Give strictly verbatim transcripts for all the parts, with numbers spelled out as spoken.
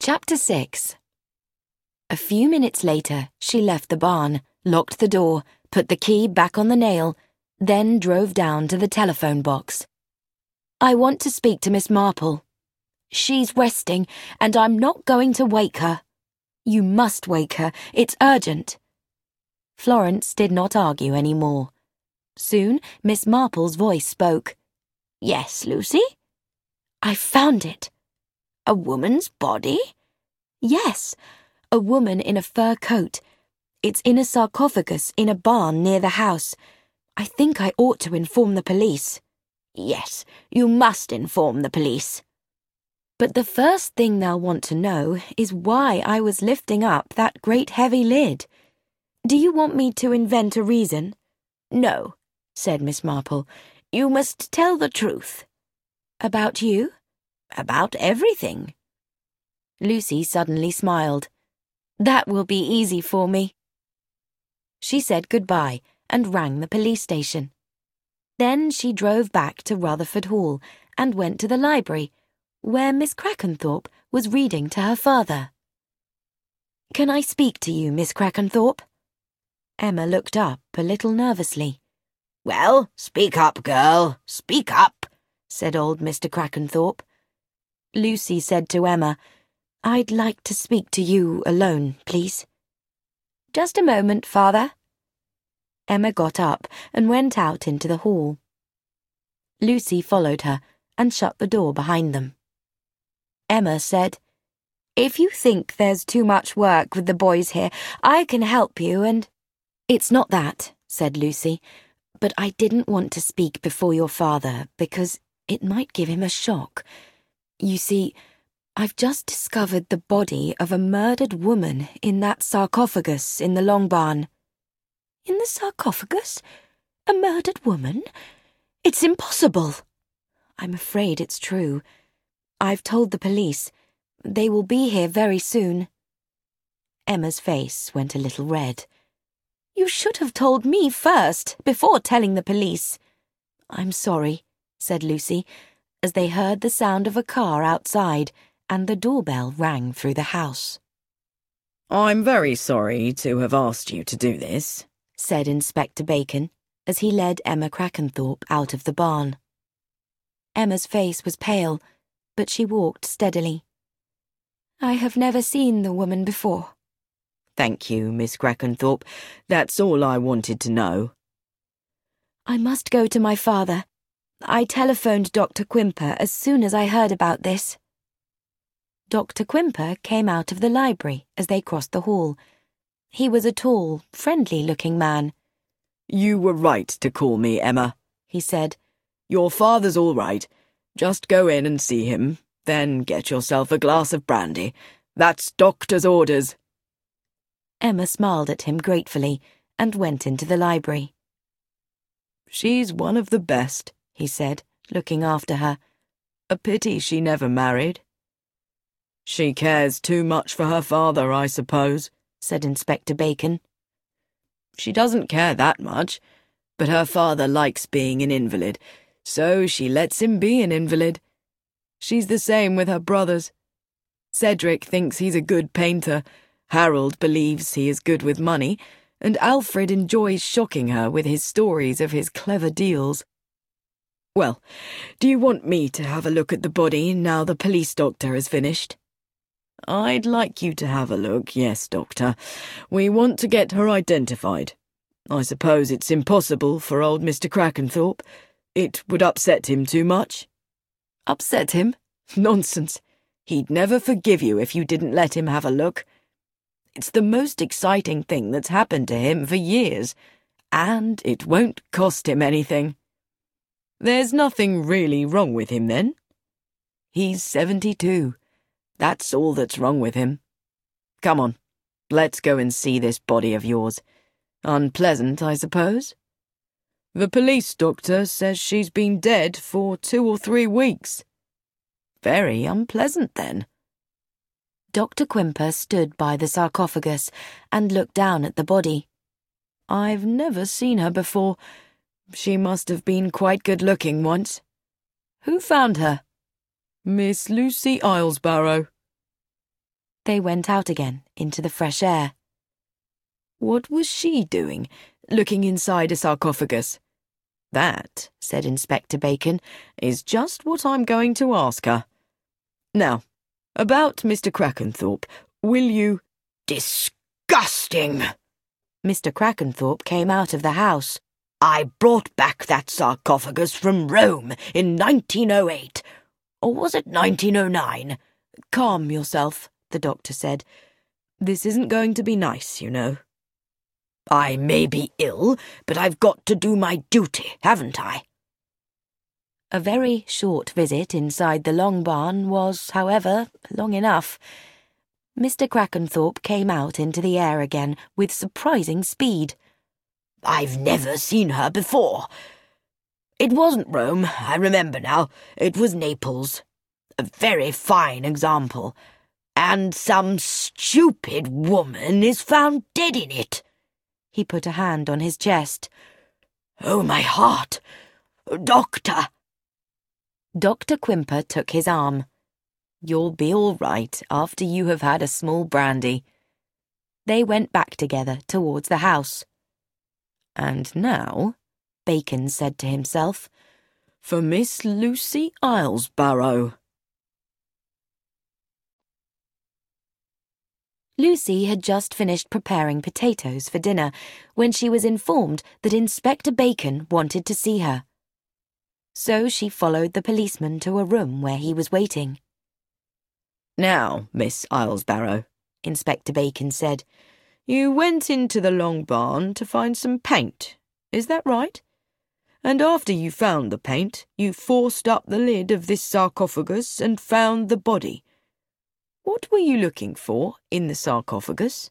Chapter six. A few minutes later, she left the barn, locked the door, put the key back on the nail, then drove down to the telephone box. "I want to speak to Miss Marple. She's resting, and I'm not going to wake her. You must wake her. It's urgent." Florence did not argue any more. Soon, Miss Marple's voice spoke. "Yes, Lucy?" "I found it." "A woman's body?" "Yes, a woman in a fur coat. It's in a sarcophagus in a barn near the house. I think I ought to inform the police." "Yes, you must inform the police." "But the first thing they'll want to know is why I was lifting up that great heavy lid. Do you want me to invent a reason?" "No," said Miss Marple. "You must tell the truth." "About you?" "About everything." Lucy suddenly smiled. "That will be easy for me." She said goodbye and rang the police station. Then she drove back to Rutherford Hall and went to the library, where Miss Crackenthorpe was reading to her father. "Can I speak to you, Miss Crackenthorpe?" Emma looked up a little nervously. "Well, speak up, girl, speak up," said old Mister Crackenthorpe. Lucy said to Emma, "I'd like to speak to you alone, please." "Just a moment, father." Emma got up and went out into the hall. Lucy followed her and shut the door behind them. Emma said, "If you think there's too much work with the boys here, I can help you and—" "It's not that," said Lucy, "but I didn't want to speak before your father because it might give him a shock. You see, I've just discovered the body of a murdered woman in that sarcophagus in the long barn." "In the sarcophagus? A murdered woman? It's impossible." "I'm afraid it's true. I've told the police. They will be here very soon." Emma's face went a little red. "You should have told me first, before telling the police." "I'm sorry," said Lucy, as they heard the sound of a car outside and the doorbell rang through the house. "I'm very sorry to have asked you to do this," said Inspector Bacon, as he led Emma Crackenthorpe out of the barn. Emma's face was pale, but she walked steadily. "I have never seen the woman before." "Thank you, Miss Crackenthorpe. That's all I wanted to know." "I must go to my father. I telephoned Doctor Quimper as soon as I heard about this." Doctor Quimper came out of the library as they crossed the hall. He was a tall, friendly-looking man. "You were right to call me, Emma," he said. "Your father's all right. Just go in and see him, then get yourself a glass of brandy. That's doctor's orders." Emma smiled at him gratefully and went into the library. "She's one of the best," he said, looking after her. "A pity she never married." "She cares too much for her father, I suppose," said Inspector Bacon. "She doesn't care that much, but her father likes being an invalid, so she lets him be an invalid. She's the same with her brothers. Cedric thinks he's a good painter, Harold believes he is good with money, and Alfred enjoys shocking her with his stories of his clever deals. Well, do you want me to have a look at the body now the police doctor has finished?" "I'd like you to have a look, yes, Doctor. We want to get her identified. I suppose it's impossible for old Mister Crackenthorpe. It would upset him too much." "Upset him? Nonsense. He'd never forgive you if you didn't let him have a look. It's the most exciting thing that's happened to him for years, and it won't cost him anything." "There's nothing really wrong with him, then?" "He's seventy-two. That's all that's wrong with him. Come on, let's go and see this body of yours. Unpleasant, I suppose?" "The police doctor says she's been dead for two or three weeks." "Very unpleasant, then." Doctor Quimper stood by the sarcophagus and looked down at the body. "I've never seen her before. She must have been quite good-looking once. Who found her?" "Miss Lucy Islesbarrow." They went out again into the fresh air. What was she doing, looking inside a sarcophagus? That, said Inspector Bacon, is just what I'm going to ask her. Now, about Mister Crackenthorpe, will you— Disgusting! Mister Crackenthorpe came out of the house. I brought back that sarcophagus from Rome in nineteen oh eight. Or was it nineteen oh nine? Calm yourself, the doctor said. This isn't going to be nice, you know. I may be ill, but I've got to do my duty, haven't I? A very short visit inside the long barn was, however, long enough. Mister Crackenthorpe came out into the air again with surprising speed. I've never seen her before. It wasn't Rome, I remember now. It was Naples. A very fine example. And some stupid woman is found dead in it. He put a hand on his chest. Oh, my heart! Doctor! Doctor Quimper took his arm. You'll be all right after you have had a small brandy. They went back together towards the house. And now, Bacon said to himself, for Miss Lucy Islesborough. Lucy had just finished preparing potatoes for dinner when she was informed that Inspector Bacon wanted to see her. So she followed the policeman to a room where he was waiting. Now, Miss Islesborough, Inspector Bacon said, you went into the long barn to find some paint, is that right? And after you found the paint, you forced up the lid of this sarcophagus and found the body. What were you looking for in the sarcophagus?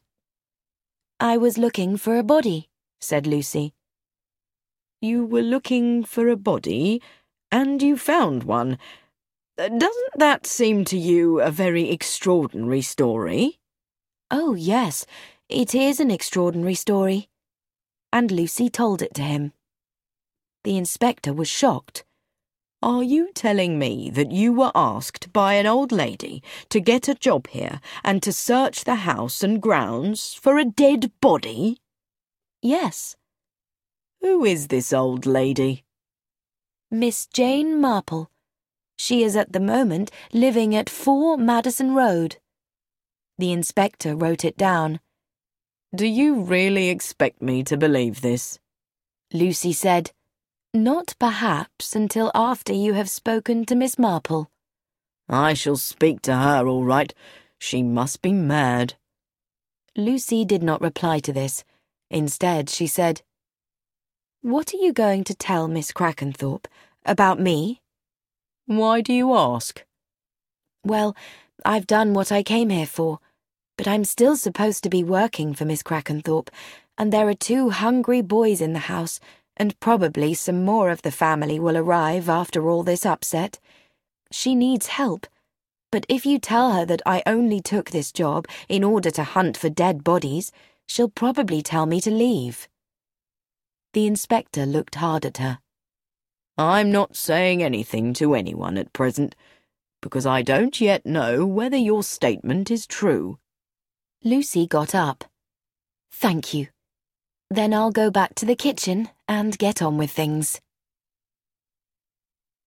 I was looking for a body, said Lucy. You were looking for a body, and you found one. Doesn't that seem to you a very extraordinary story? Oh, yes, it is an extraordinary story. And Lucy told it to him. The inspector was shocked. Are you telling me that you were asked by an old lady to get a job here and to search the house and grounds for a dead body? Yes. Who is this old lady? Miss Jane Marple. She is at the moment living at four Madison Road. The inspector wrote it down. Do you really expect me to believe this? Lucy said, Not perhaps until after you have spoken to Miss Marple. I shall speak to her, all right. She must be mad. Lucy did not reply to this. Instead, she said, What are you going to tell Miss Crackenthorpe about me? Why do you ask? Well, I've done what I came here for, but I'm still supposed to be working for Miss Crackenthorpe, and there are two hungry boys in the house, and probably some more of the family will arrive after all this upset. She needs help, but if you tell her that I only took this job in order to hunt for dead bodies, she'll probably tell me to leave. The inspector looked hard at her. I'm not saying anything to anyone at present, because I don't yet know whether your statement is true. Lucy got up. Thank you. Then I'll go back to the kitchen and get on with things.